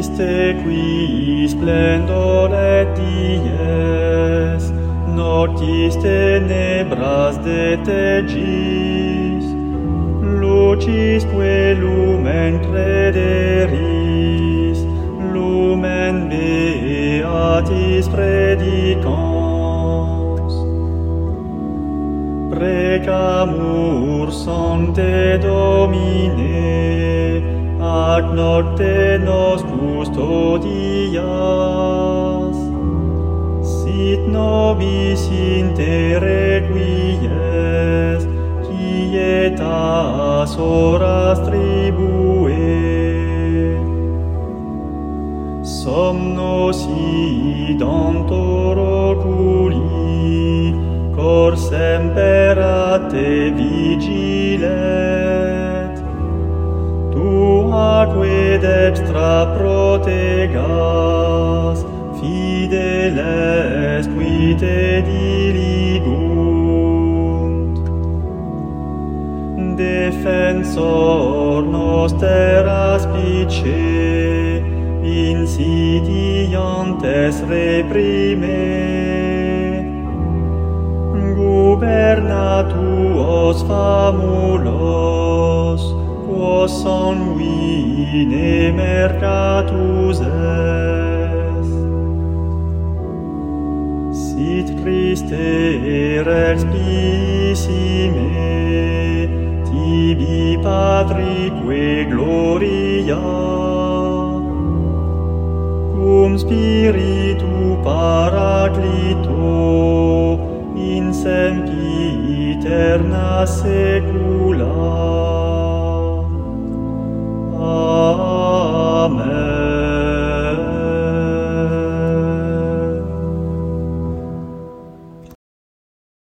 Iste qui splendoret dies, noctis tenebras detegis, lucisque lumen crederis, lumen beatis predicans. Precamur Sancte Domine, ac nocte nos custodias, sit nobis inter quies, quietas horas tribue. Somnos idantor oculi, cor semper a te vigilet, tuaque dextra protegas, fideles qui te diligunt. Defensor noster aspice, insidiantes reprime, guberna tuos famulos, quos sanguine mercatus est. Sit Christe rex piissime, tibi Patrique gloria, cum Spiritu Paraclito, in sempiterna saecula.